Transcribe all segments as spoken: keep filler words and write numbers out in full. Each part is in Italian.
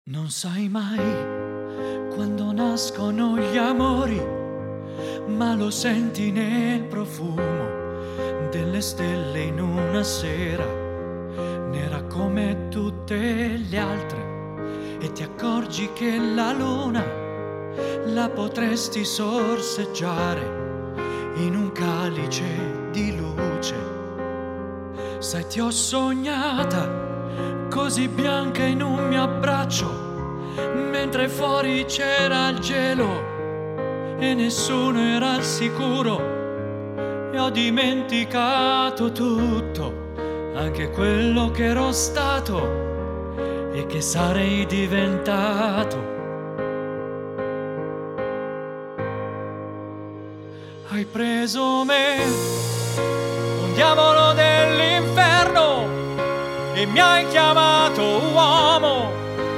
Non sai mai quando nascono gli amori, ma lo senti nel profumo delle stelle in una sera nera come tutte le altre, e ti accorgi che la luna la potresti sorseggiare in un calice di luce. Sai, ti ho sognata così bianca in un mio abbraccio, mentre fuori c'era il gelo e nessuno era al sicuro, e ho dimenticato tutto, anche quello che ero stato e che sarei diventato. Hai preso me, un diavolo dell'inferno, e mi hai chiamato uomo,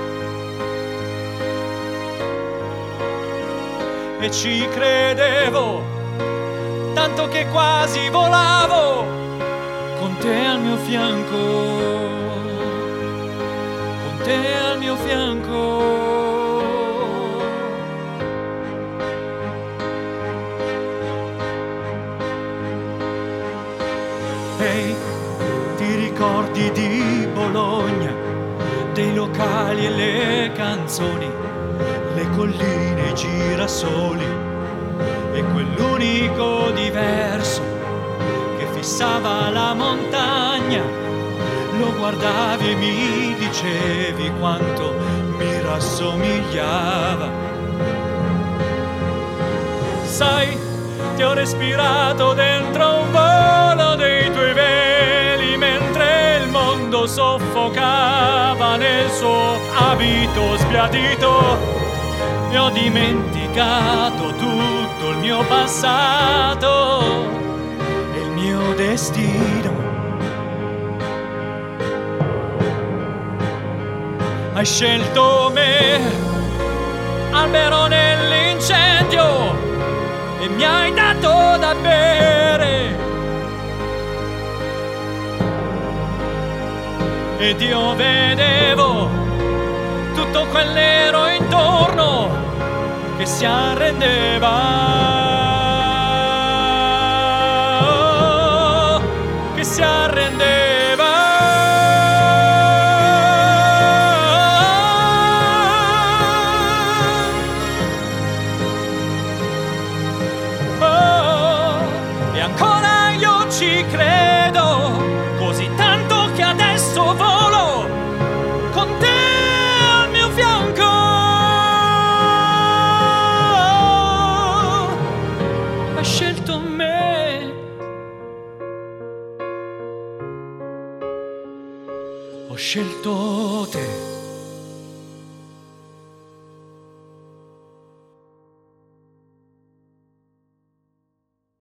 e ci credevo, tanto che quasi volavo con te al mio fianco, con te al mio fianco. Ehi, ti ricordi di Bologna, dei locali e le canzoni, le colline e i girasoli, e quell'unico diverso che fissava la montagna? Lo guardavi e mi dicevi quanto mi rassomigliava. Sai, ti ho respirato dentro un volo dei tuoi veli, mentre il mondo soffocava nel suo abito sbiadito, e ho dimenticato tutto il mio passato e il mio destino. Hai scelto me, albero nell'incendio, e mi hai dato da bere, ed io vedevo tutto quell'ero intorno che si arrendeva, oh, che si arrendeva. Oh, e ancora io ci credo, così tanto che adesso volo con te al mio fianco. Hai scelto me, ho scelto te.